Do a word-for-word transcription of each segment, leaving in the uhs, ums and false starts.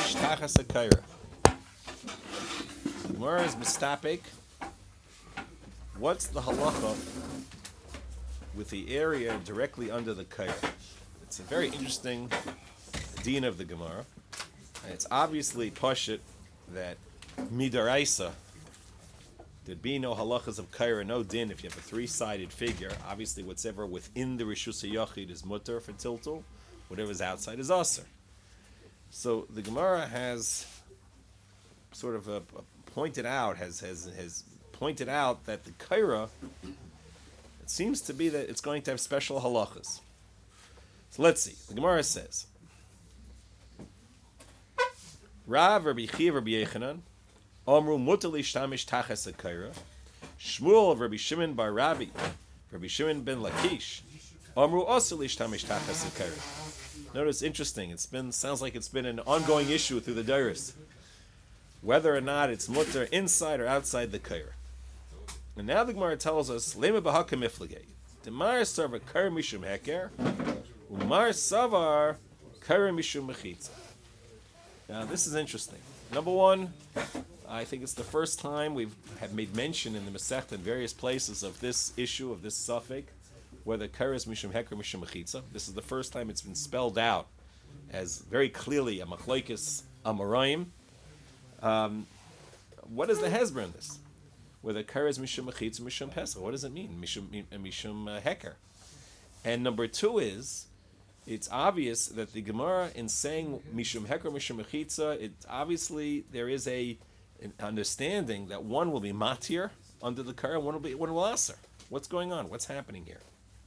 Shtamish Tachas HaKaira. The Gemara is mistapik. What's the halacha with the area directly under the kaira? It's a very interesting din of the Gemara. And it's obviously pashut that midaraisa there'd be no halachas of kaira, no din if you have a three-sided figure. Obviously, whatever within the rishus hayachid is mutter for tiltul, whatever's outside is aser. So the Gemara has sort of a, a pointed out has has has pointed out that the kaira, it seems to be that it's going to have special halachas. So let's see. The Gemara says, Rav Rabbi Chiya Rabbi Yechanan Amru mutar lishtamish tachas hakayra. Shmuel of Rabbi Shimon bar Rabbi, Rabbi Shimon ben Lakish, Amru asur lishtamish tachas hakayra. Notice, interesting. It's been sounds like it's been an ongoing issue through the Dairis, whether or not it's mutter inside or outside the kaira. And now the Gemara tells us, Lema b'haka miflagei. Demar savar kaira mishum heker, umar savar kaira mishum mechitza. Now this is interesting. Number one, I think it's the first time we've have made mention in the Masechta in various places of this issue, of this suffix, whether kaira is mishum heker or mishum mechitza. This is the first time it's been spelled out as very clearly a machlokes amoraim. Um, what is the hezbollah in this? Whether kaira is mishum mechitza, mishum pesach. What does it mean? Mishum mishum uh, heker. And number two is, it's obvious that the Gemara, in saying mishum heker, mishum mechitza, it's obviously there is a an understanding that one will be matir under the kaira, one will be one will aser. What's going on? What's happening here?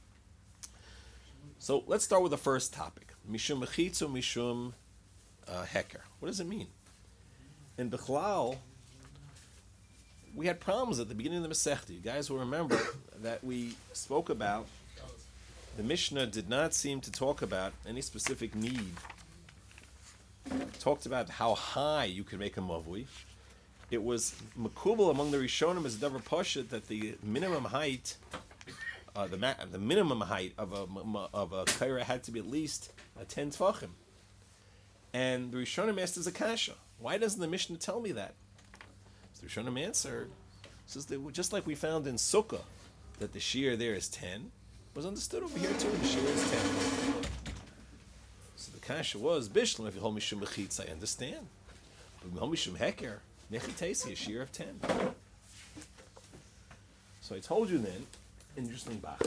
So let's start with the first topic: mishum mechitza, mishum uh, heker. What does it mean? In Bechlal, we had problems at the beginning of the Masechta. You guys will remember that we spoke about the Mishnah did not seem to talk about any specific need. It talked about how high you could make a mavui. It was makubal among the Rishonim as a davar pashut that the minimum height, uh, the ma- the minimum height of a of a kaira had to be at least a ten tefachim. And the Rishonim asked as a kasha, why doesn't the Mishnah tell me that? So the Rishonim answered, says that just like we found in Sukkah that the shear there is ten, was understood over here too. The shear is ten. So the kasha was bishlam if you hold mishum mechitza, I understand, but if you hold mishum heker, nechitesi a shear of ten. So I told you then, interesting Bach.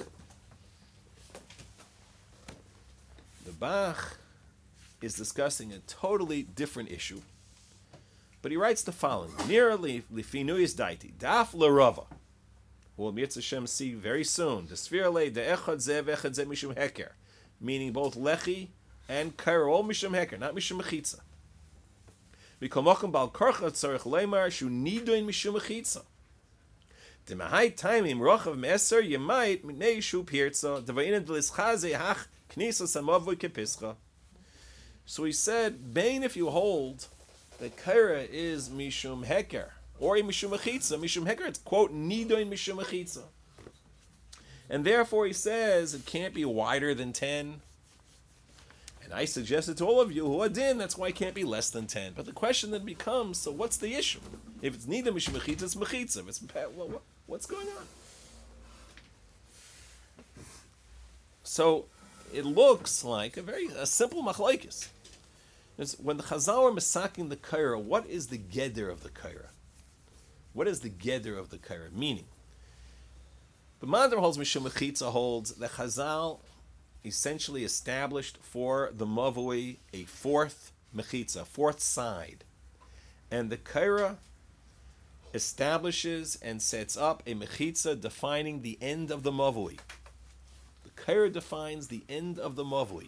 The Bach is discussing a totally different issue, but he writes the following: Nira lifinuyis daiti daf larava. We'll Mirz Hashem see very soon. The svirle de echad zev echad zev mishum heker, meaning both lechi and kaira, all mishum heker, not mishum mechitza. V'kolmokum bal korcha tzarich leimar shu nidoin mishum mechitza. The mahai timim rochav meser yemait minei shu pirza devayin delischaze hach knisa samavui kepischa. So he said, Bain, if you hold that kaira is mishum heker, or a mishum mechitza, mishum heker, it's quote, nidoin mishum mechitza. And therefore he says it can't be wider than ten. And I suggested to all of you who are din, that's why it can't be less than ten. But the question then becomes, so what's the issue? If it's neither mishum mechitza, it's mechitza. If it's, well, what, what's going on? So it looks like a very a simple machlokes. When the Chazal are masaking the kaira, what is the geder of the kaira? What is the geder of the kaira? Meaning, the Madar holds mishum mechitza holds that Chazal essentially established for the mavui a fourth mechitza, fourth side, and the kaira establishes and sets up a mechitza defining the end of the mavui. The kaira defines the end of the mavui.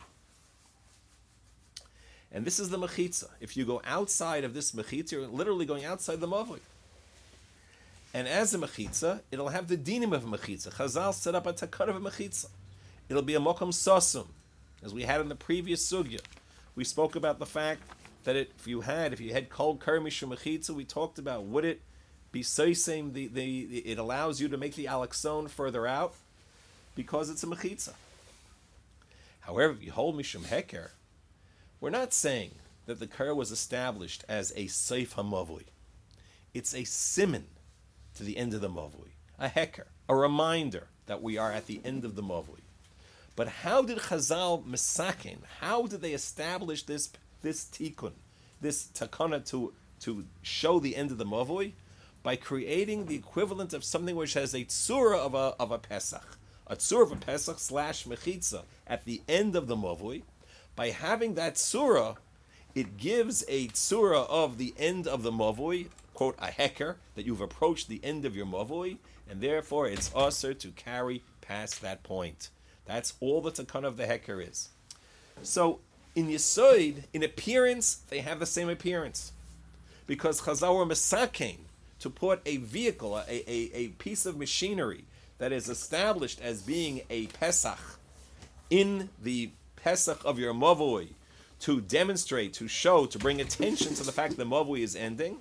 And this is the mechitza. If you go outside of this mechitza, you're literally going outside the mavui. And as a mechitza, it'll have the dinim of a mechitza. Chazal set up a takar of a mechitza. It'll be a mokum sasum, as we had in the previous sugya. We spoke about the fact that it, if you had, if you had kol kar mishum mechitza, we talked about would it be soisem, the, the, the it allows you to make the alexon further out because it's a mechitza. However, if you hold mishum heker, we're not saying that the kaira was established as a seif hamavui. It's a simon to the end of the mavui, a heker, a reminder that we are at the end of the mavui. But how did Chazal misakin? How did they establish this this tikkun, this takana to to show the end of the mavui? By creating the equivalent of something which has a tzura of a of a pesach, a tzura of a pesach slash mechitza at the end of the mavui. By having that tzura, it gives a tzura of the end of the mavui, quote a heker, that you've approached the end of your mavui, and therefore it's usher to carry past that point. That's all the takana of the heker is. So in Yesod, in appearance, they have the same appearance, because Chazal were mesakein to put a vehicle, a, a, a piece of machinery that is established as being a Pesach in the Pesach of your Mavui, to demonstrate, to show, to bring attention to the fact that the Mavui is ending,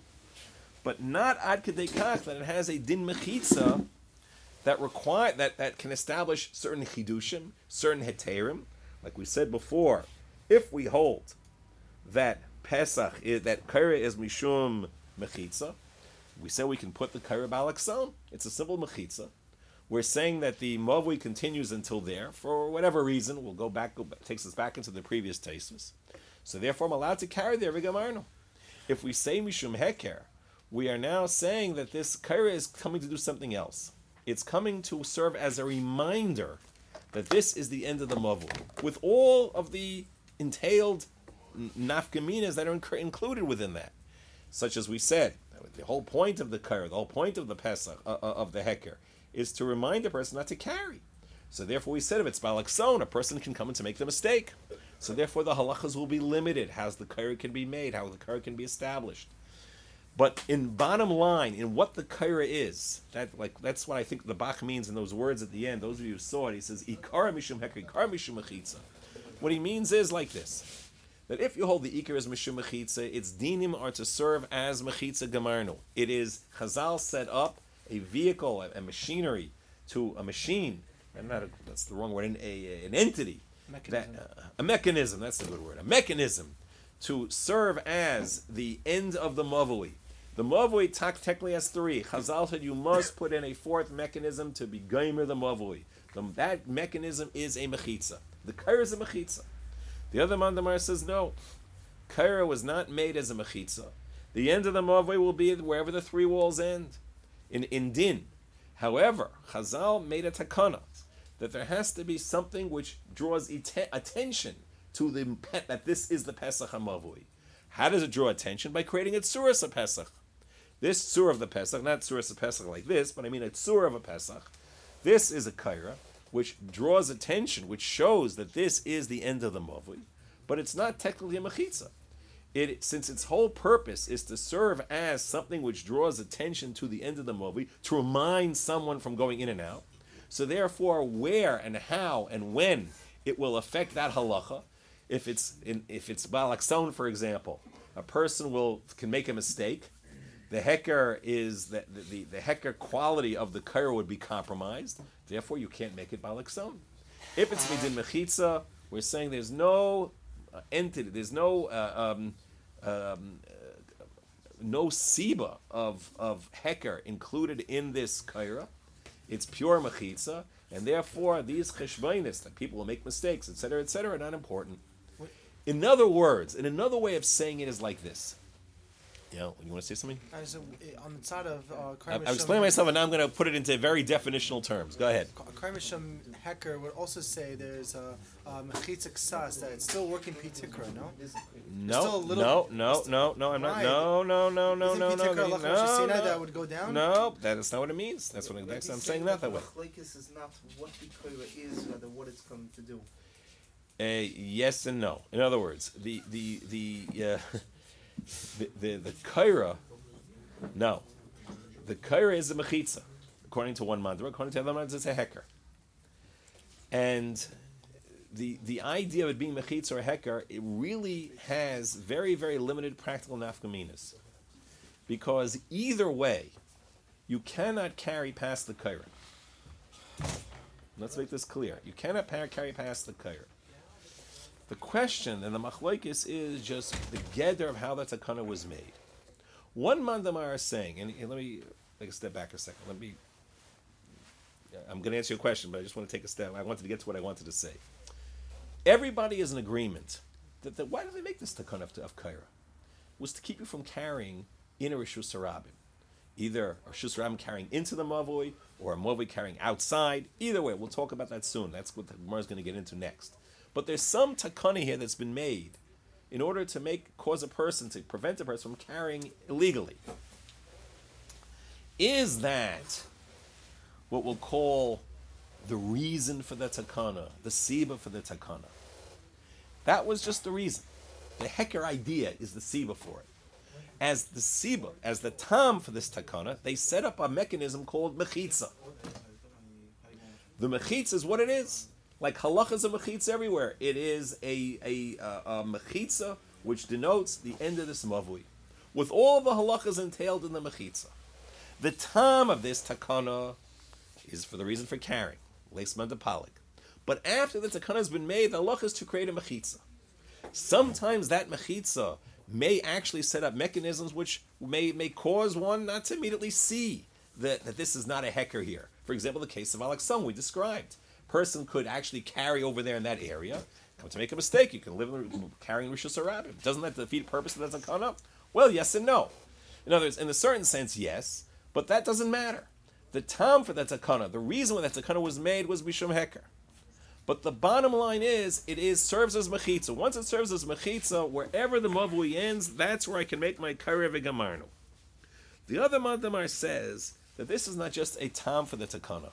but not ad kedei kach that it has a din mechitza that require that, that can establish certain chidushim, certain heterim. Like we said before, if we hold that Pesach is, that kaira is mishum mechitza, we say we can put the kaira balakson. It's a simple mechitza. We're saying that the mavui continues until there for whatever reason. We'll go back. Go back takes us back into the previous tesis. So therefore, I'm allowed to carry there v'gamarnu. If we say mishum heker, we are now saying that this kaira is coming to do something else. It's coming to serve as a reminder that this is the end of the mavui, with all of the entailed nafkaminas that are inc- included within that, such as we said. The whole point of the kaira, the whole point of the Pesach, uh, uh, of the heker, is to remind a person not to carry. So therefore we said if it's balakson, a person can come in to make the mistake. So therefore the halachas will be limited, how the kaira can be made, how the kaira can be established. But in bottom line, in what the kaira is, that like that's what I think the Bach means in those words at the end. Those of you who saw it, he says, Ikara mishum heker, Ikara mishum mechitza. What he means is like this, that if you hold the Iker as mishum mechitza, its dinim are to serve as mechitza gamarnu. It is Chazal set up a vehicle, a, a machinery, to a machine, and not a, that's the wrong word, an, a, an entity, mechanism. That, uh, a mechanism, that's the good word, a mechanism to serve as the end of the mavui. The mavui technically has three. Chazal said you must put in a fourth mechanism to be geimer the mavui. The, that mechanism is a mechitza. The kaira is a mechitza. The other Mandamar says no. Kaira was not made as a mechitza. The end of the mavui will be wherever the three walls end, in in din. However, Chazal made a takana that there has to be something which draws ite- attention to the pet that this is the Pesach HaMavui. How does it draw attention? By creating a tzuras of Pesach. This tzur of the Pesach, not tzuras of Pesach like this, but I mean a tzur of a Pesach. This is a kaira which draws attention, which shows that this is the end of the Mavui, but it's not technically a mechitza. It, since its whole purpose is to serve as something which draws attention to the end of the Mavui, to remind someone from going in and out. So therefore, where and how and when it will affect that halacha, if it's in, if it's balakson, for example, a person will can make a mistake. The heker is that the, the, the heker quality of the kaira would be compromised. Therefore, you can't make it balakson. If it's midin mechitza, we're saying there's no uh, entity, there's no uh, um, um, uh, no siba of of heker included in this kaira. It's pure mechitza, and therefore these cheshbainis that people will make mistakes, et cetera, et cetera, are not important. In other words, in another way of saying it is like this. You know, you want to say something? Uh, so, uh, on the side of uh, I, I'm explaining myself, and now I'm going to put it into very definitional terms. Go ahead. Karmisham Hecker would also say there's a mechitza ksas that it's still working pitikra, no? No, no, no, no, no, I'm not. No, no, no, no, no, no, no, no. That would go down. No, that is not what it means. That's what I'm saying. Not that way. Machlekes is not what the koira is, rather what it's coming to do. Uh, yes and no. In other words, the the the uh, the the, the kaira, no, the kaira is a mechitza, according to one mandra. According to other mandra, it's a heker. And the the idea of it being mechitza or heker, it really has very very limited practical nafkaminas, because either way, you cannot carry past the kaira. Let's make this clear. You cannot carry past the kaira. The question and the machlokes is just the geder of how that takana was made. One mandamar is saying, and, and let me take a step back a second. Let me. I'm going to answer your question, but I just want to take a step. I wanted to get to what I wanted to say. Everybody is in agreement that, that why did they make this takana of, of kaira? Was to keep you from carrying in a rishus harabim. Either a rishus harabim carrying into the mavoi, or a mavoi carrying outside. Either way, we'll talk about that soon. That's what the Gemara is going to get into next. But there's some takana here that's been made in order to make cause a person, to prevent a person from carrying illegally. Is that what we'll call the reason for the takana, the siba for the takana? That was just the reason. The heker idea is the siba for it. As the siba, as the tam for this takana, they set up a mechanism called mechitza. The mechitza is what it is. Like halacha is a mechitza everywhere. It is a, a, a, a mechitza which denotes the end of this mavui, with all the halachas entailed in the mechitza. The tam of this takana is for the reason for carrying, leisman de palik. But after the takana has been made, the halacha is to create a mechitza. Sometimes that mechitza may actually set up mechanisms which may, may cause one not to immediately see that, that this is not a heker here. For example, the case of Alexam we described. Person could actually carry over there in that area. Come to make a mistake, you can live in, carrying rishus harabim. Doesn't that defeat the purpose of the takana? Well, yes and no. In other words, in a certain sense, yes, but that doesn't matter. The tam for that takana, the reason why that takana was made was mishum heker. But the bottom line is, it is serves as mechitza. Once it serves as mechitza, wherever the mavui ends, that's where I can make my karev v'gamarnu. The other mandamar says that this is not just a tam for the takana.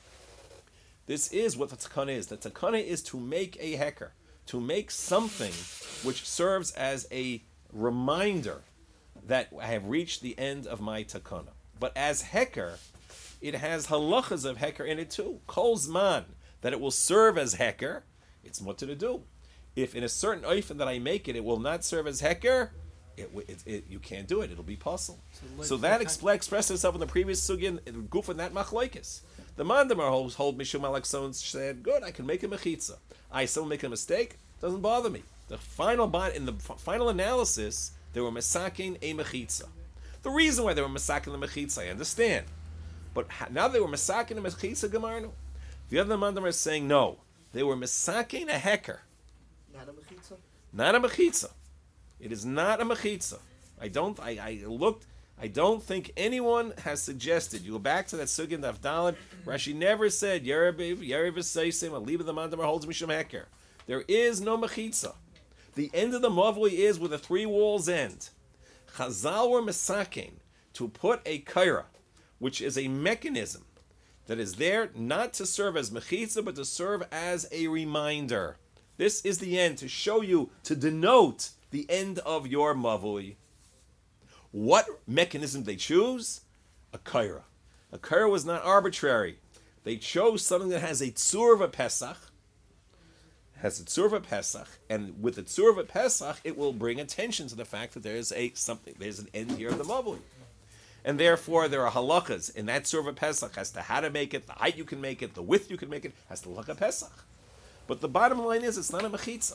This is what the takana is. The takana is to make a heker, to make something which serves as a reminder that I have reached the end of my takana. But as heker, it has halachas of heker in it too. Kol zman, that it will serve as heker, it's mutter to do. If in a certain oifen that I make it, it will not serve as heker, it, it, it, you can't do it. It'll be possible. So, like, so that expl- expressed itself in the previous sugya, goof in that machlokes. The mandamar holds hold mishum alexon said, good, I can make a mechitza. I still make a mistake, doesn't bother me. The final bond in the f- final analysis, they were masaking a mechitza. The reason why they were masaking the mechitza, I understand. But ha- now they were masaking a mechitza gemarnu. The other mandamar is saying no. They were masaking a heker. Not a mechitza? Not a mechitza. It is not a mechitza. I don't, I, I looked, I don't think anyone has suggested. You go back to that sugya in Avdalan, Rashi never said, Yerev v'seisim, a liba the mandamar holds mishum heker. There is no mechitza. The end of the mavui is where the three walls end. Chazal were masaking to put a kaira, which is a mechanism that is there not to serve as mechitza, but to serve as a reminder. This is the end, to show you, to denote the end of your mavui. What mechanism they choose? A kaira. A kaira was not arbitrary. They chose something that has a tzur of a Pesach, has a tzur of a Pesach, and with the tzur of a Pesach, it will bring attention to the fact that there is a something, there's an end here of the mavui. And therefore, there are halachas in that tzur of a Pesach as to how to make it, the height you can make it, the width you can make it, has to look a Pesach. But the bottom line is, it's not a mechitza.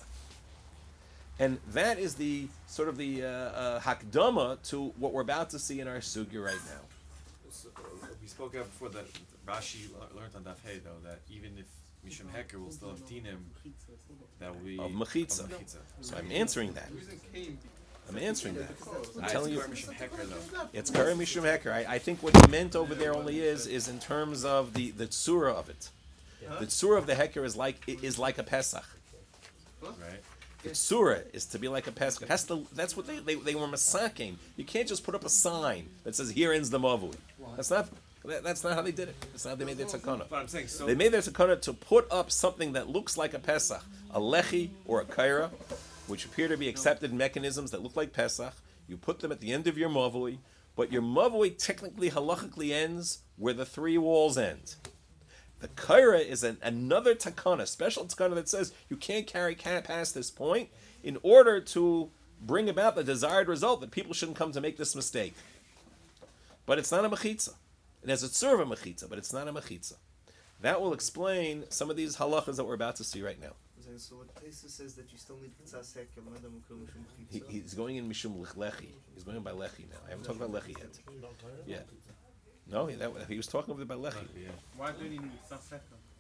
And that is the sort of the uh, uh, hakdama to what we're about to see in our sugya right now. So, uh, we spoke about before that Rashi learned on Daf Hey, though, that even if Mishum Heker will still have dinim, that we Of mechitza. of mechitza. So I'm answering that. I'm answering that. I'm Ah, telling you, it's Mishum Heker, though. it's Kari Mishum Heker. I, I think what he meant over there only is is in terms of the, the tzura of it. The tzura of the Heker is like is like a Pesach. Right? The tzura is to be like a Pesach. It has to. That's what they they, they were masaking. You can't just put up a sign that says here ends the mavui. That's not. That, that's not how they did it. That's not how they made their takana. But I'm saying, so They made their takana to put up something that looks like a Pesach, a lechi or a kaira, which appear to be accepted mechanisms that look like Pesach. You put them at the end of your mavui, but your mavui technically halachically ends where the three walls end. The kaira is an, another takana, special takana that says you can't carry cat past this point in order to bring about the desired result that people shouldn't come to make this mistake. But it's not a mechitza. It has a tzur of a mechitza, but it's not a mechitza. That will explain some of these halachas that we're about to see right now. saying. So what Taisa says that you still need Ktsas Heker, Madam Ukul Mishum He, Chitza. he's going in Mishum Lechi. He's going by Lechi now. I haven't talked about Lechi yet. Yeah. No, he, that, he was talking about Lechi. Yeah. Why do you need Ktsas Heker?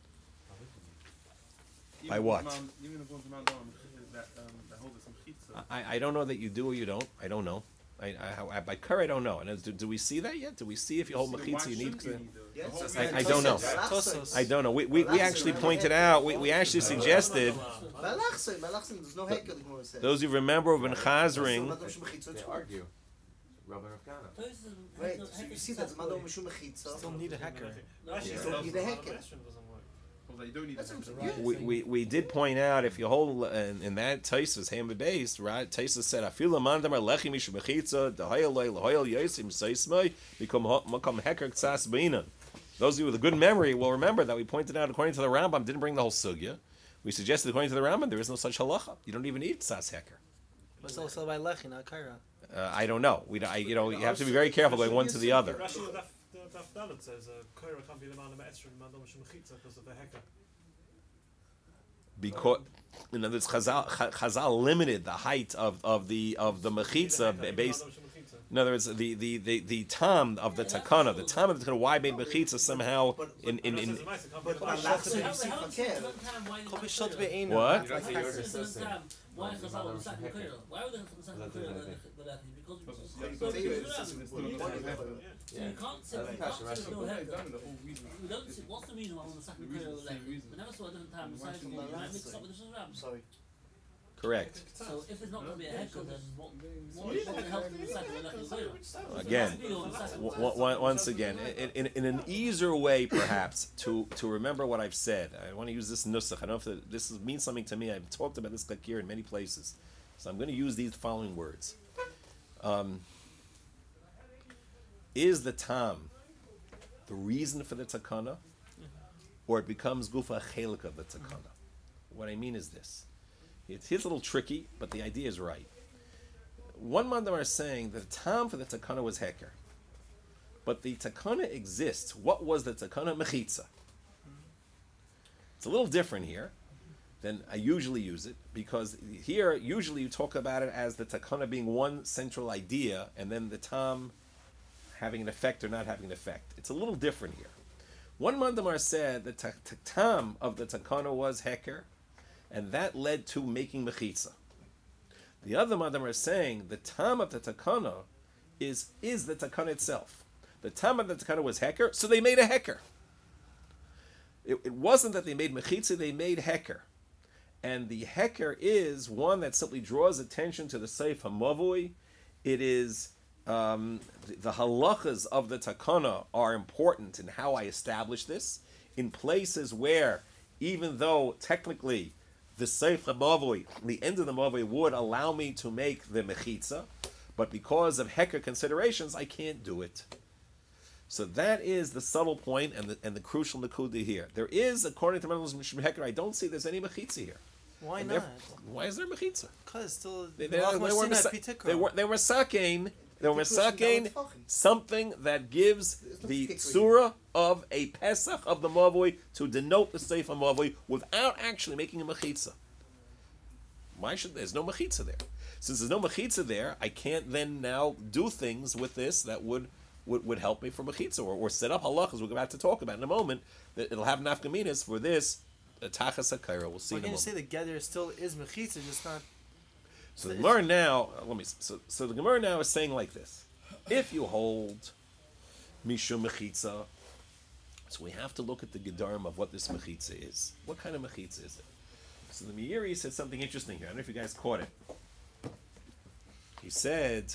By what? Even the ones around that um, that hold some chitza. I, I don't know that you do or you don't. I don't know. I, I, I by Kerr, I don't know. And do, do we see that yet? Do we see if you hold mechitza, you need to? Yes, I- I don't know. Tosos. I don't know. We, we, we actually pointed out. We, we actually suggested. Balachse, Balachse, there's no Heker, the Gemara says. Those who remember have been chazering. Madam Mishum Chitza, They too. argue. Rabban Rav Kana. Right, so you see that's Madam Mishum Chitza. Still need a hacker. You still need a Heker. You don't need That's a what I'm Heker. saying. We, we, we did point out if you hold in, in that Taisus hammer based right. Taisus said afila mandamar lechi mishu mechitza dahayel lahayel yosim seismai become makam heker ktsas beinan. Those of you with a good memory will remember that we pointed out according to the Rambam didn't bring the whole sugya. We suggested according to the Rambam there is no such halacha. You don't even need ktsas heker. But it's also by Lechi, not Kaira. Uh, I don't know. We don't- I, you know you have to be very careful going one to the other. Rashi on Daf Daf Dalet says Kaira can't be the man of Etzra and Madam Mishum Chitza because of the Heker. Because in other words, Chazal, Chazal limited the height of, of the of the mechitza ba- based. In other words, the the, the, the tam of the takana, the tam of the takana, why made mechitza somehow in in, in But Balachse, you see Fakir. Kol b'shot be'einu. What? You don't say you're just saying. Why Chazal on the second Korea? Why would they have the second Korea? Because You so can say because it's of just that. a So you Heker. can't say you can't say there's no Heker. We don't see what's the reason why on the second Korea we never saw a different time besides when we mix up with the Shazam. Sorry. correct. So if there's not going to be a Heker, then what what what the hell is the second Korea? Again, w- w- once again, in, in, in an easier way, perhaps to to remember what I've said. I want to use this nusach. I don't know if this is, means something to me. I've talked about this kakir in many places, so I'm going to use these following words. Um, is the tam the reason for the takana, or it becomes gufa chelik of the takana? What I mean is this. It's, it's a little tricky, but the idea is right. One mandam are saying that the tam for the takana was heker, but the takana exists. What was the takana? Mechitza. It's a little different here than I usually use it, because here usually you talk about it as the takana being one central idea, and then the tam having an effect or not having an effect. It's a little different here. One mandamar said the ta- ta- tam of the takana was heker, and that led to making mechitza. The other mandamar is saying the tam of the takana is is the takana itself. The tam of the takana was heker, so they made a heker. It, it wasn't that they made mechitza; they made heker, and the heker is one that simply draws attention to the seif hamavui. It is um, the, the halachas of the takana are important in how I establish this in places where, even though technically the seif hamavui, the end of the mavui, would allow me to make the mechitza, but because of heker considerations, I can't do it. So that is the subtle point and the and the crucial nakuda here. There is, according to Mendel's Mishum Heker, I don't see there's any mechitza here. Why And not? therefore- Why is there mechitza? Because still, They, they, Malach they, were, Mosina misa- Pitikra. they were they were sakein they were sakein something that gives the surah of a pesach of the mavoi to denote the seif mavoi without actually making a mechitza. Why should there's no mechitza there? Since there's no mechitza there, I can't then now do things with this that would would, would help me for mechitza, or, or set up halachas we're about to talk about in a moment, that it'll have nafkaminas for this uh, tachas hakayra. We'll see Why in a can't you moment. say the gather still is mechitza, just not? So the Gemara now, uh, let me. So, so the Gemara now is saying like this: if you hold mishum mechitza, so we have to look at the gedarim of what this mechitza is. What kind of mechitza is it? So the Meiri said something interesting here. I don't know if you guys caught it. He said.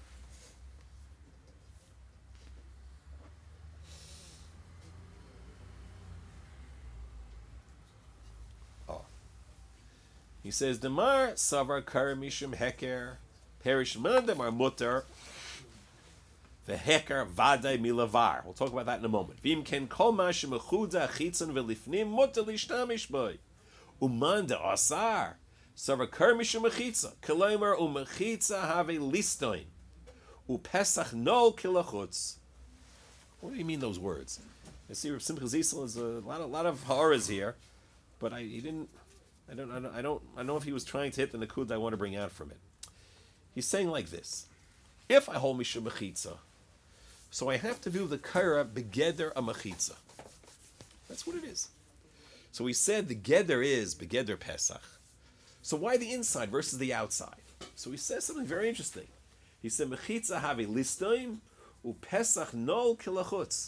He says, Demar savar kar mishum heker, perish mandamar mutter, the heker vaday milavar. We'll talk about that in a moment. Vim ken kol mashim mechuda chitzon velifnim mutter lishtamish boy. Umanda asar, savar kar mishum mechitza, kolomer umechitza have listoin, upesach no kilachutz. What do you mean those words? I see Simcha Zisel is a lot of lot of ha'aras here, but I he didn't. I I don't, I don't, I don't, I don't know if he was trying to hit the nakud I want to bring out from it. He's saying like this: if I hold mishum mechitza, so I have to view the kaira begeder a mechitza. That's what it is. So he said the geder is begeder Pesach. So why the inside versus the outside? So he says something very interesting. He said mechitza have listoim u Pesach nol kilachutz.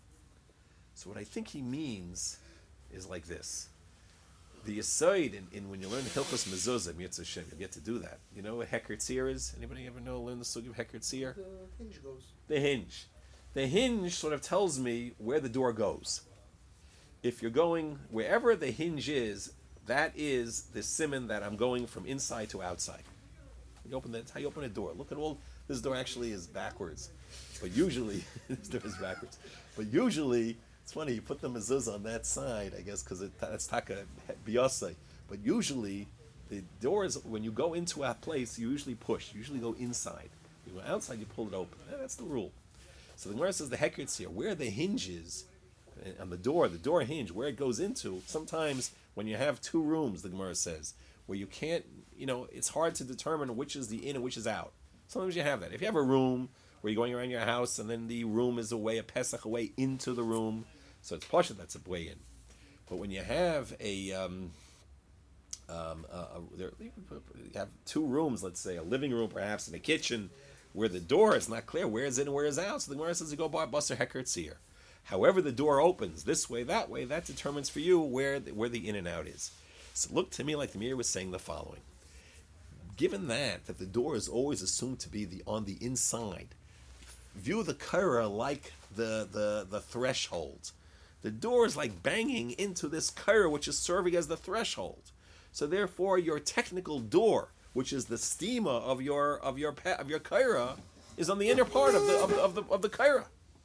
So what I think he means is like this. The aside in, in when you learn Hilchos Mezuzah, Mitzvah Shem, you get to do that. You know what Heker Tzir is? Anybody ever know learn the sugya of Heker Tzir? The hinge goes. The hinge. The hinge sort of tells me where the door goes. If you're going wherever the hinge is, that is the siman that I'm going from inside to outside. You open that. How you open a door? Look at all. This door actually is backwards, but usually this door is backwards. But usually. It's funny, you put the mezuzah on that side, I guess, because it, that's taka biyasai. But usually, the doors, when you go into a place, you usually push. You usually go inside. You go outside, you pull it open. Eh, that's the rule. So the Gemara says the hekritz here, where the hinge is, on the door, the door hinge, where it goes into, sometimes when you have two rooms, the Gemara says, where you can't, you know, it's hard to determine which is the in and which is out. Sometimes you have that. If you have a room where you're going around your house and then the room is away, a Pesach away into the room, so it's Pasha that's a way in. But when you have a, um, um, a, a there, you have two rooms, let's say, a living room perhaps and a kitchen, where the door is not clear, where is in and where is out, so the Gemara says you go by Basar Heker Tzir. However the door opens, this way, that way, that determines for you where the, where the in and out is. So look to me like the Meir was saying the following. Given that, that the door is always assumed to be the on the inside, view the kaira like the, the, the threshold. The door is like banging into this kaira, which is serving as the threshold. So therefore, your technical door, which is the stima of your of your of your kaira, is on the inner part of the of the of the, of the kaira.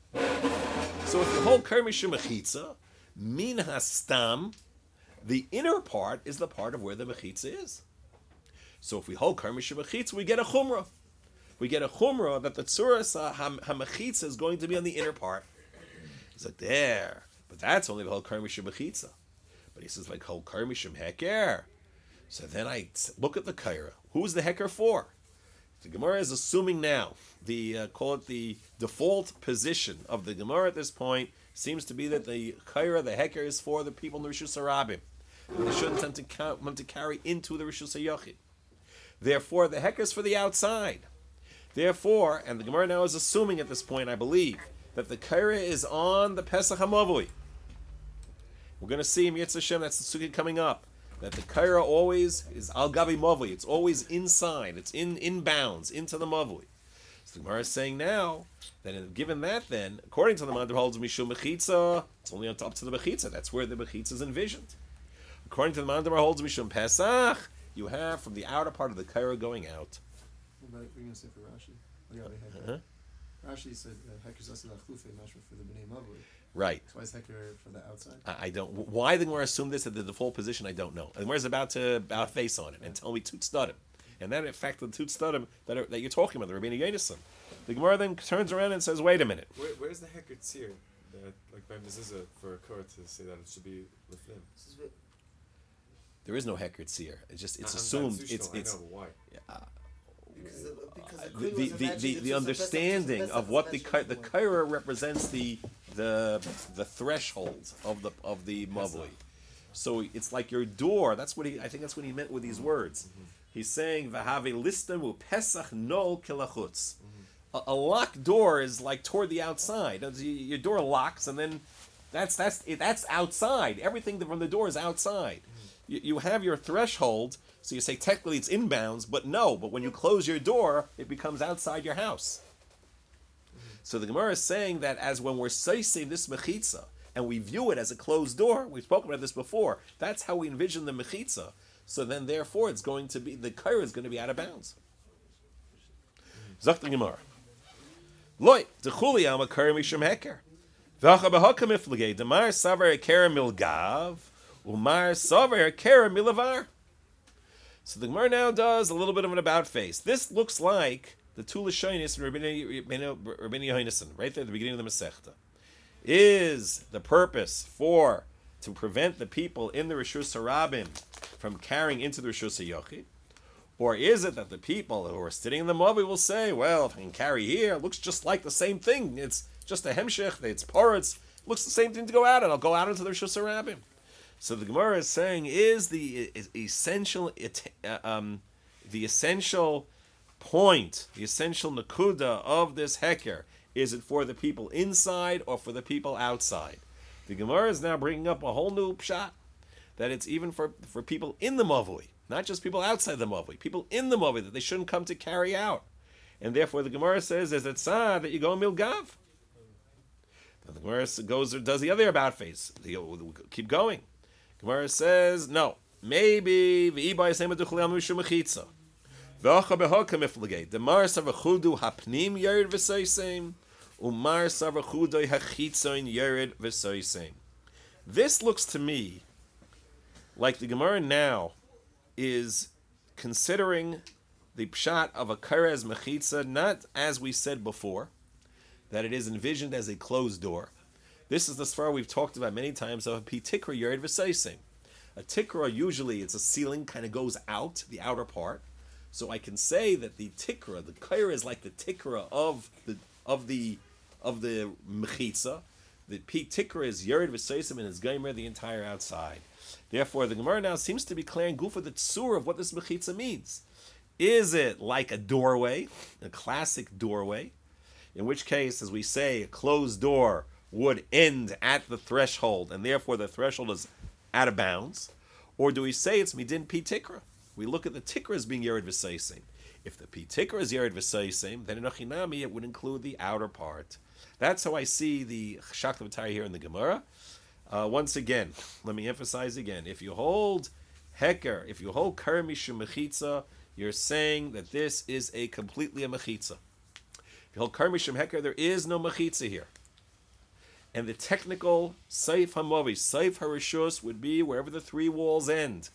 So if you hold kaira mishum mechitza, min hastam, the inner part is the part of where the mechitza is. So if we hold kaira mishum mechitza, we get a chumrah. We get a chumrah that the tzuras ha-mechitza is going to be on the inner part. It's like there. But that's only the whole Kair Mishum Mechitza. But he says, like, whole Kair Mishum Heker. So then I look at the Kaira. Who's the Heker for? The Gemara is assuming now, the uh, call it the default position of the Gemara at this point, seems to be that the Kaira, the Heker, is for the people in the Rishus HaRabim. And they shouldn't tend to, count, them to carry into the Rishus HaYochid. Therefore, the Heker is for the outside. Therefore, and the Gemara now is assuming at this point, I believe, that the kaira is on the Pesach HaMavui. We're going to see in Yitzhak Hashem, that's the sukkah coming up, that the kaira always is al gabi mavui. It's always inside. It's in inbounds into the mavui. So the Gemara is saying now that given that, then according to the Mandir holds mishum mechitza, it's only on top to the mechitza. That's where the mechitza is envisioned. According to the Mandir holds mishum Pesach, you have from the outer part of the kaira going out. What are you going to say for Rashi? Uh-huh. Rashi said that Heker Zasi Lachlufe Mashma for the Bnei Mavui. Right. So why is Heker for the outside? I, I don't. Why the Gemara assumed this at the default position? I don't know. The Gemara is about to about face on it and tell me tut studim, and that in fact the tut studim that are, that you're talking about, the Rabbeinu Yonason. The Gemara then turns around and says, "Wait a minute. Where, where's the Heker Tzir that like by mezuzah for a court to say that it should be liflim? There is no Heker Tzir. It's just it's I'm assumed. not It's I it's. know, but why? Uh, Because the, because the, the Kli the, was the, imagined- the, it the was a understanding Pesach- of what the Pesach ki- was the mentioned kaira represents the the the threshold of the of the mavui. So it's like your door. That's what he. I think that's what he meant with these words. He's saying v'have listem u pesach nol kilachutz. A, a locked door is like toward the outside. Your door locks, and then that's that's that's outside. Everything from the door is outside. You, you have your threshold. So you say technically it's inbounds, but no. But when you close your door, it becomes outside your house. So the Gemara is saying that as when we're seising this mechitza, and we view it as a closed door, we've spoken about this before, that's how we envision the mechitza. So then therefore it's going to be, the kaira is going to be out of bounds. Zok the Gemara. Loi, d'chuli am a kaira mishum heker. V'acha b'haka miflegei, d'mar savar a kaira milgav, u'mar savar a kaira milavar. So the Gemara now does a little bit of an about face. This looks like the two Lashonis and Rabbeinu Yonason, right there at the beginning of the Masechta. Is the purpose for to prevent the people in the Rishus Harabim from carrying into the Rishus HaYochid? Or is it that the people who are sitting in the Movi will say, well, if I can carry here, it looks just like the same thing. It's just a hemshech, it's porous, it looks the same thing to go out, and I'll go out into the Rishus Harabim. So the Gemara is saying, is the is essential, um, the essential point, the essential nakuda of this heker, is it for the people inside or for the people outside? The Gemara is now bringing up a whole new pshat, that it's even for, for people in the Mavui, not just people outside the Mavui, people in the Mavui, that they shouldn't come to carry out. And therefore the Gemara says, there's a tzad that you go milgav. The Gemara goes or does the other about face. They keep going. Gemara says, no, maybe v'ibai sema duchli amushu mechitza. V'acha behokam iflegay. The mar savachudu hapnim yerid v'soysem. Umar savachudu hachitzoin yerid v'soysem. This looks to me like the Gemara now is considering the pshat of a karez mechitza, not as we said before, that it is envisioned as a closed door. This is the svara we've talked about many times of a pitikra yered v'seisem. A tikra, usually it's a ceiling, kind of goes out, the outer part. So I can say that the tikra, the kaira is like the tikra of the of the of the mechitza. The tikra is yered v'seisem and is gaimer the entire outside. Therefore, the Gemara now seems to be clearing gufa the tzur of what this mechitza means. Is it like a doorway, a classic doorway? In which case, as we say, a closed door would end at the threshold, and therefore the threshold is out of bounds? Or do we say it's midin pi tikra? We look at the tikra as being yered v'seisem. If the pi tikra is yered v'seisem, then in Ochinami it would include the outer part. That's how I see the Shakta V'Tari here in the Gemara. Uh, once again, let me emphasize again, if you hold heker, if you hold kar mishum mechitza, you're saying that this is a completely a mechitza. If you hold kar mishum heker, there is no mechitza here. And the technical seif hamovi, seif harishus, would be wherever the three walls end.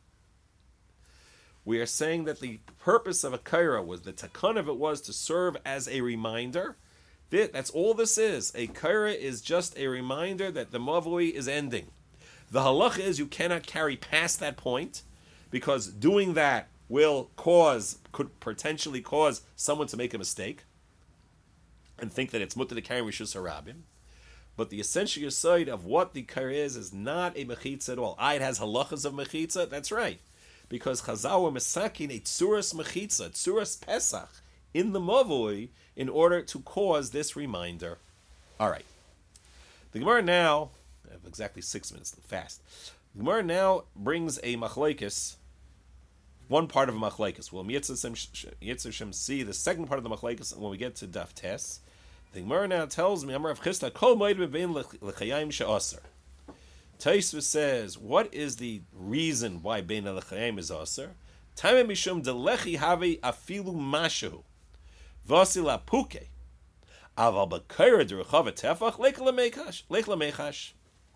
We are saying that the purpose of a kaira was, the takon of it was to serve as a reminder. That's all this is. A kaira is just a reminder that the mavui is ending. The halacha is you cannot carry past that point, because doing that will cause, could potentially cause someone to make a mistake and think that it's mutter to carry rishus harabim. But the essential side of what the kaira is is not a mechitza at all. Ah, it has halachas of mechitza. That's right, because Chazal were mesakin a tzuras mechitza, tzuras pesach in the mavui in order to cause this reminder. All right. The Gemara now, I have exactly six minutes, fast. The Gemara now brings a machlekes, one part of a machlekes. We'll Yitzhak see the second part of the machlekes when we get to Daf Tes. The Gemara now tells me, Amar Rav Chisda, Kol moed bebein l'chayim she'aser. Taisva says, what is the reason why bein l'chayim is aser? Taimim mishum delechi havi afilu mashu. Vasila puke. Aval b'kaira d'rechav tefach leik lemechash.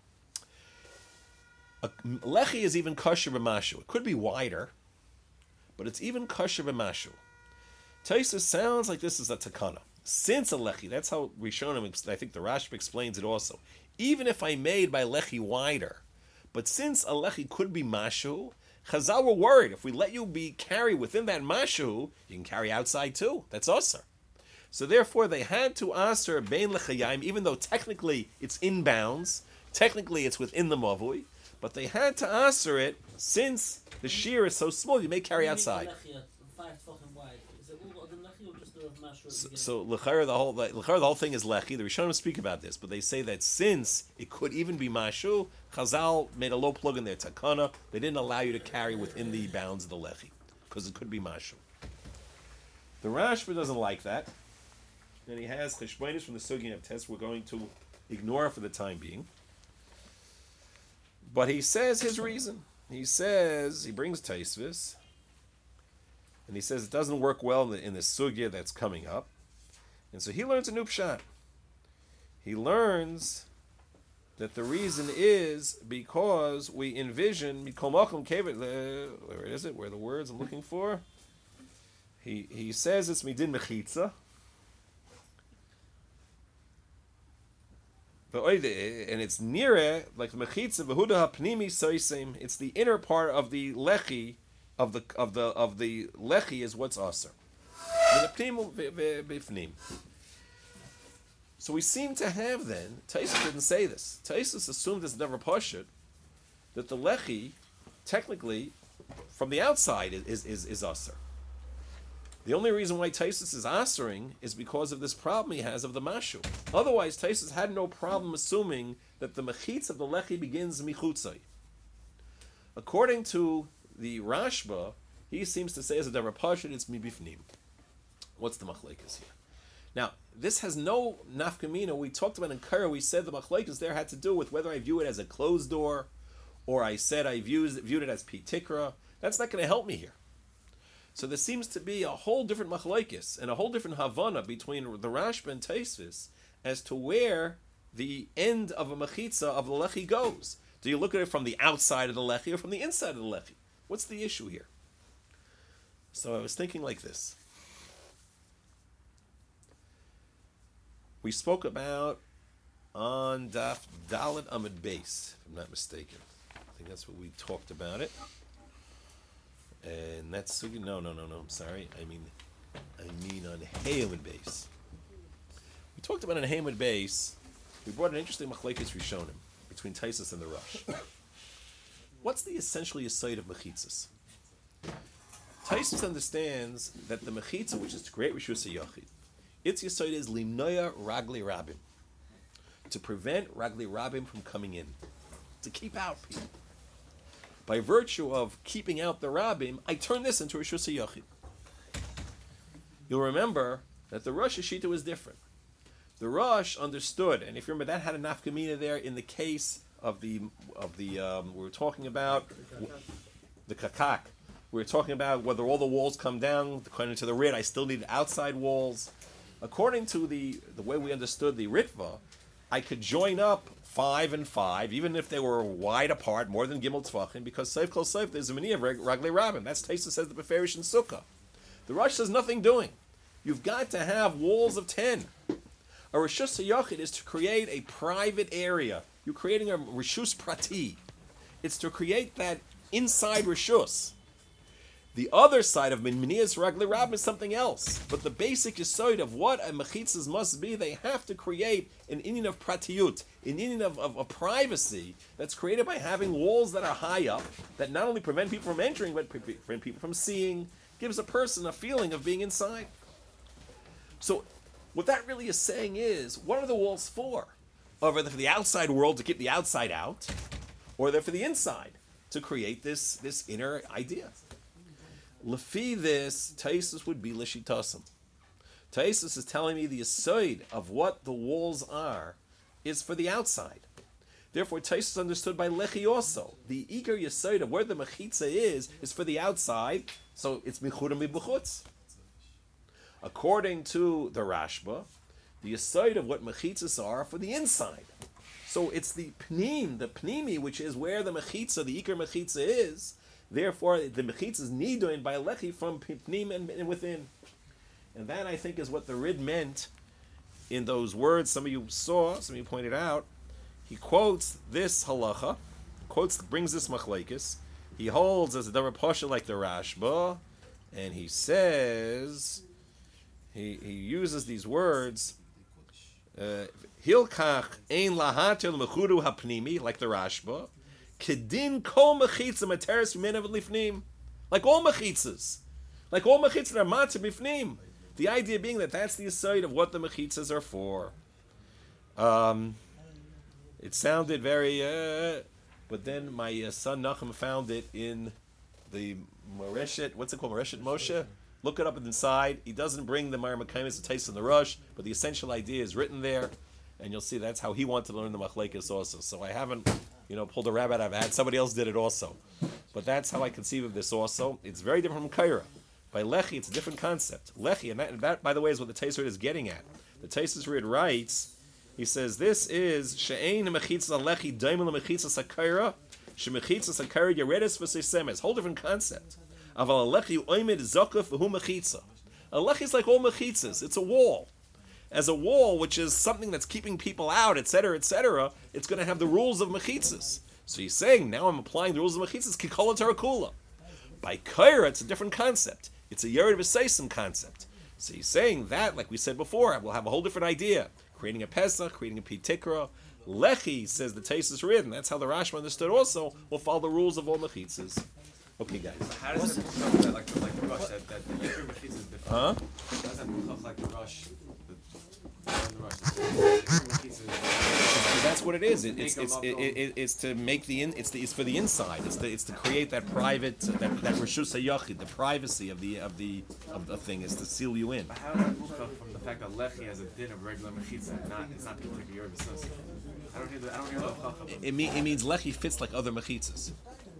Lechi is even kosher b'mashu. It could be wider, but it's even kosher b'mashu. Taisa sounds like this is a takana. Since a lechi, that's how Rishonim, I think the Rashba explains it also. Even if I made my lechi wider, but since a lechi could be mashu, Chazal were worried, if we let you be carry within that mashu, you can carry outside too. That's aser. So therefore they had to aser bein lechayim, even though technically it's inbounds, technically it's within the mavui, but they had to aser it since the shear is so small, you may carry outside. So, so l'chayr the whole the, l'chayr, the whole thing is lechi. The Rishonim speak about this, but they say that since it could even be mashu, Chazal made a low plug in their takana. They didn't allow you to carry within the bounds of the lechi because it could be mashu. The Rashba doesn't like that, and he has cheshbonis from the Sugin of Tes. We're going to ignore for the time being, but he says his reason. He says he brings Taisvis. And he says it doesn't work well in the, in the sugya that's coming up. And so he learns a new pshat. He learns that the reason is because we envision, where is it? Where are the words I'm looking for? He he says it's midin mechitza. and it's nearer like the mechitza v'huda hapnimi soisim. It's the inner part of the lechi of the of the of the lechi is what's aser. So we seem to have then. Taisus didn't say this. Taisus assumed this never pashut that the lechi, technically, from the outside is is is, is aser. The only reason why Taisus is asering is because of this problem he has of the mashu. Otherwise, Taisus had no problem assuming that the mechitz of the lechi begins michutzai. According to the Rashba, he seems to say as a davar pashut, it's mibifnim. What's the machlekes here? Now, this has no nafkamina. We talked about in Kara, we said the machlekes there had to do with whether I view it as a closed door, or I said I viewed, viewed it as pitikra. That's not going to help me here. So there seems to be a whole different machlekes and a whole different havana between the Rashba and Tosfos as to where the end of a mechitza of the lechi goes. Do you look at it from the outside of the lechi or from the inside of the lechi? What's the issue here? So I was thinking like this. We spoke about on Daf Dalet Amud Beis, if I'm not mistaken. I think that's what we talked about it. And that's no, no, no, no. I'm sorry. I mean, I mean on Hey Amud Beis. We talked about on Hey Amud Beis. We brought an interesting machlekes rishonim between Taisus and the Rosh. What's the essentially aside of mechitzas? Taisus understands that the mechitza, which is to create rishus hayachid, its yesod is limnoya ragli rabim, to prevent ragli rabim from coming in, to keep out people. By virtue of keeping out the rabim, I turn this into rishus hayachid. You'll remember that the Rosh Hashita was different. The Rosh understood, and if you remember, that had a nafkamina there in the case of the of the um, we were talking about the kakak. We were talking about whether all the walls come down according to the Rit. I still need outside walls. According to the, the way we understood the Ritva, I could join up five and five, even if they were wide apart, more than Gimel Tvachim, because Seif Kol Seif, there's a mini of Ragli Rabin. That's Taisa says the Beferish and Sukkah. The Rosh says nothing doing. You've got to have walls of ten. A Rishus HaYachid is to create a private area. You're creating a Rishus Prati. It's to create that inside Rishus. The other side of Minminiyas Ragli Rab is something else. But the basic yesod of what a mechitzas must be, they have to create an inyan of pratiyut, an inyan of, of, of privacy that's created by having walls that are high up, that not only prevent people from entering, but prevent people from seeing, gives a person a feeling of being inside. So what that really is saying is, what are the walls for? Are they for the outside world to keep the outside out? Or are they for the inside to create this, this inner idea? Lefi this, Taisus would be Lishitasim. Taisus is telling me the aside of what the walls are is for the outside. Therefore, Taisus understood by Lechi also. The Iker Yesod of where the Mechitza is, is for the outside, so it's Michurim Mibuchutz. According to the Rashba, the Yesod of what Mechitzas are for the inside. So it's the Pnim, the Pnimi, which is where the Mechitza, the Iker Mechitza is. Therefore, the mechitza is nidoin by lechi from pnim and, and within, and that I think is what the Rid meant in those words. Some of you saw, some of you pointed out. He quotes this halacha, quotes brings this machlekes. He holds as a davar pasha like the Rashba, and he says he he uses these words. Hilkach ein lahatel mechudu hapnimi like the Rashba. Kedin kol mechitza materis v'menav lifnim, like all mechitzas, like all mechitzas are matzah bifnim. The idea being that that's the aside of what the mechitzas are for. Um, it sounded very, uh, but then my uh, son Nachum found it in the Moreshet. What's it called, Moreshet Moshe? Look it up inside. He doesn't bring the Mar Makaimis to taste in the rush, but the essential idea is written there, and you'll see that's how he wanted to learn the machlekes also. So I haven't. You know, pulled a rabbit I've had. Somebody else did it also. But that's how I conceive of this also. It's very different from Kaira. By Lechi, it's a different concept. Lechi, and that, and that by the way, is what the Taisus is getting at. The Taisus Rid writes, he says, this is, She'ein mechitzas Lechi daimel mechitzas HaKaira, she'mechitzas HaKaira yeredis v'seisemes. Whole different concept. Aval Lechi oimed zokuf v'hu mechitzah. A Lechi is like all mechitzas. It's a wall. as a wall, which is something that's keeping people out, et cetera, et cetera, it's going to have the rules of mechitzas. So he's saying, now I'm applying the rules of mechitzas, kikola tarakula. By kaira, it's a different concept. It's a yered v'seisim concept. So he's saying that, like we said before, we'll have a whole different idea. Creating a Pesach, creating a Pitikra. Lechi, says the taste is written. That's how the Rashba understood also. Will follow the rules of all mechitzas. Okay, guys. So how does it move that, like, like the rush, that, that the Yikr Mechitza is different? Huh? How does that move like the rush? The, the rush. The Yikr Mechitza is So that's what it is. It, it's it's it, it, it's to make the in, it's the, it's for the inside. It's to, it's to create that private that that reshus hayachid, the privacy of the of the of the thing is to seal you in. But how does that move from the fact that Lechi has a din of regular Mechitza, not it's not particular Yerb V'Sos? I don't hear the I don't hear the Chacham. It, it, mean, it means lechi fits like other mechitzas.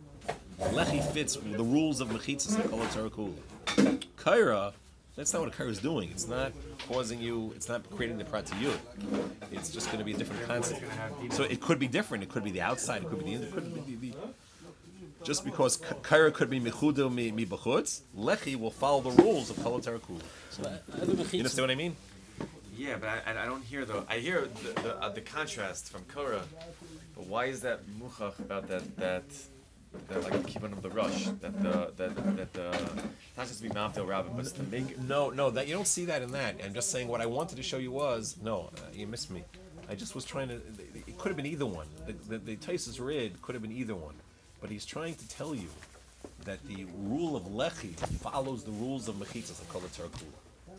Lechi fits the rules of mechitzas like kol tarakula. Kaira, that's not what a kaira is doing. It's not causing you. It's not creating the pratiyut. It's just going to be a different concept. So it could be different. It could be the outside. It could be the. It could be the, the just because kaira could be mechudo mi mi b'chutz, lechi will follow the rules of kol tarakula. So, you understand what I mean? Yeah, but I, I don't hear the I hear the the, uh, the contrast from Korah. But why is that muchach about that that that like keeping of the rush that the that that the not just to be Mavdil Rabbin, but it's to make No, no, that you don't see that in that. I'm just saying what I wanted to show you was no, uh, you missed me. I just was trying to. It could have been either one. The the, the Taisus Rid could have been either one, but he's trying to tell you that the rule of lechi follows the rules of mechitzas of kol tarakula.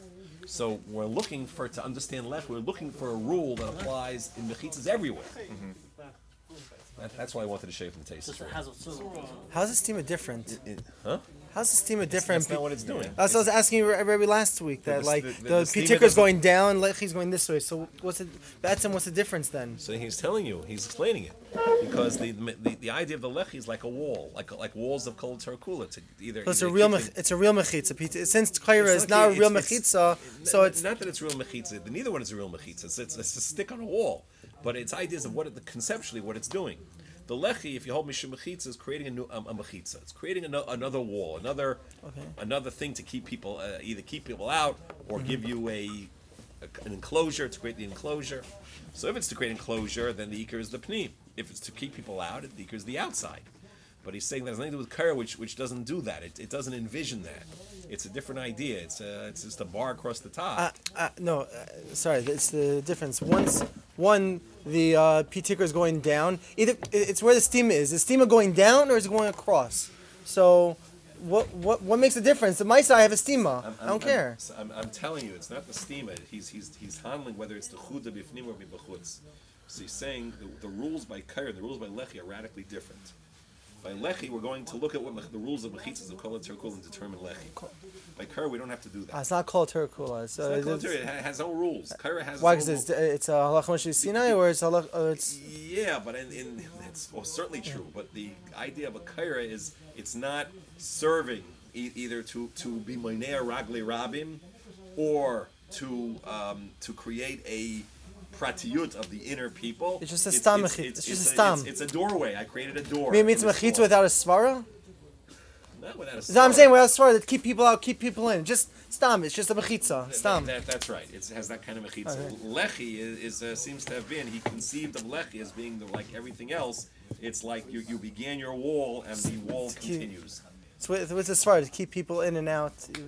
So we're looking for to understand lech. We're looking for a rule that applies in mechitzas everywhere. Mm-hmm. That, that's why I wanted to show you from the taste. Just a hazard. So, How's the stima different? Huh? How's the stima different? That's not what it's doing. That's what I was asking you Rabbi last week. That the- like the- the, the- the, the stima Pitikra is doesn't- going down, Lechi's going this way. So what's it? That's what's the difference then? So he's telling you, he's explaining it, because the the, the idea of the lechi is like a wall, like like walls of kol tarakula. To either So it's a either real keep mech, it- it's a real mechitza. Pit- Since Kaira It's is not a like- real it's- it's- mechitza, so it's not that it's real mechitza. Neither one is a real mechitza. It's, it's, it's a stick on a wall, but it's ideas of what it, conceptually what it's doing. The lechi, if you hold mishum mechitza, is creating a new um, a mechitza. It's creating ano- another wall, another Okay. another thing to keep people uh, either keep people out or Mm-hmm. give you a, a an enclosure to create the enclosure. So if it's to create enclosure, then the ikar is the pnim. If it's to keep people out, the ikar is the outside. But he's saying that has nothing to do with kara, which which doesn't do that. It, it doesn't envision that. It's a different idea. It's a, it's just a bar across the top. uh, uh, no. Uh, sorry, it's the difference. Once one the uh, Pitikra is going down. Either it's where the stima is. Is stima going down or is it going across? So what what what makes a difference? The my side I have a stima. I'm, I don't I'm, care. I'm, I'm, I'm telling you, it's not the stima. He's he's he's handling whether it's the chuda bifnim or b'chutz. So he's saying the, the rules by kair, the rules by lechi are radically different. By lechi, we're going to look at what mech- the rules of mechitzas of kol terkul and determine lechi. By kair, we don't have to do that. Ah, it's not called Terakula. It's, uh, It's not it's, kol terkul, it ha- has no rules. Kair has why? its Because own it's it's a halach Moshe Sinai or it's halach. Uh, it's Yeah, but in, in it's well, certainly true. But the idea of a kaira is it's not serving e- either to to be moinea ragli rabim, or to um, to create a pratiyut of the inner people. It's just a stam It's, mechit- it's, it's just it's a stam. It's, it's a doorway. I created a door. maybe it's It was mechitza small. without a svara. Not without a That's what I'm svara. saying. Without a svara, to keep people out, keep people in. Just stam. It's just a mechitza. That- Stam. That, that's right. It's, it has that kind of mechitza. Okay. Lechi is, is uh, seems to have been. He conceived of lechi as being the, like everything else. It's like you, you began your wall and the wall keep- continues. It's with, with the svara to keep people in and out. You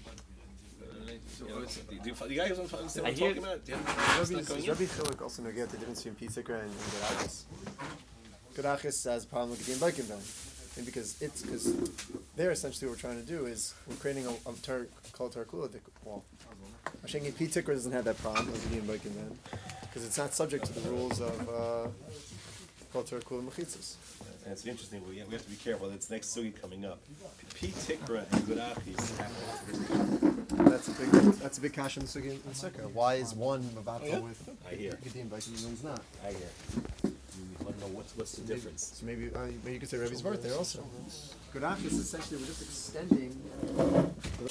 know, it's- do you, do you guys understand what I I'm hear- talking about? Do you Rabbi, understand going in? Rabbi Chilik also negate the difference between Pitikra and, and Gerachis. Gerachis has a problem with Gedim Baikim then. And because it's because there essentially what we're trying to do is we're creating a, a ter, called Tarakula wall. Mashengi Pitikra doesn't have that problem with Gedim Baikim then because it's not subject to the rules of uh, called Tarakula Mechitzas. And it's interesting. We, we have to be careful. It's next sugi coming up. P Tikra and Gurachis happen. That's a big that's a big kash in the Sugi in Sukkah. Why is one Mavato yeah? with I hear. Gedim Baikim and one's not? I hear. You want to know what's what's the difference? So maybe uh, maybe you could say Rebbe's birth there also. Gerachis essentially we're just extending